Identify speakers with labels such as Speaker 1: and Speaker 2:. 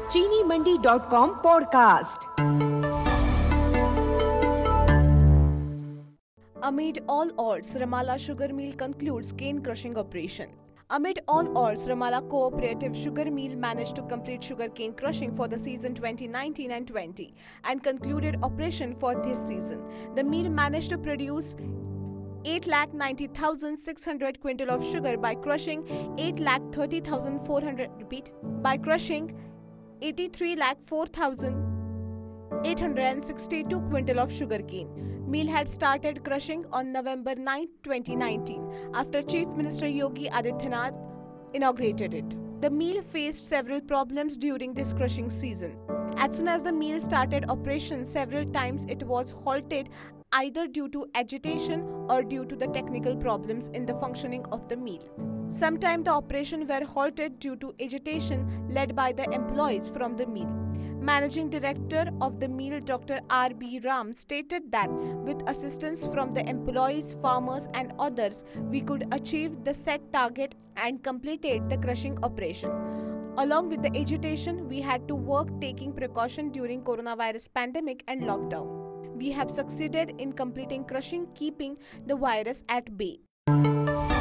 Speaker 1: चीनीमंडी.com podcast.
Speaker 2: Amid all odds, Ramala Sugar Mill concludes cane crushing operation. Amid all odds, Ramala Cooperative Sugar Mill managed to complete sugar cane crushing for the season 2019 and 20 and concluded operation for this season. The mill managed to produce 8,90,600 quintal of sugar by crushing 8,30,400 by crushing 83,04,862 quintal of sugarcane. Mill had started crushing on November 9, 2019 after Chief Minister Yogi Adityanath inaugurated it. The mill faced several problems during this crushing season. As soon as the mill started operation, several times it was halted either due to agitation or due to the technical problems in the functioning of the mill. Sometimes the operation were halted due to agitation led by the employees from the mill. Managing Director of the mill, Dr. R.B. Ram, stated that with assistance from the employees, farmers and others, we could achieve the set target and completed the crushing operation. Along with the agitation, we had to work taking precaution during coronavirus pandemic and lockdown. We have succeeded in completing crushing, keeping the virus at bay.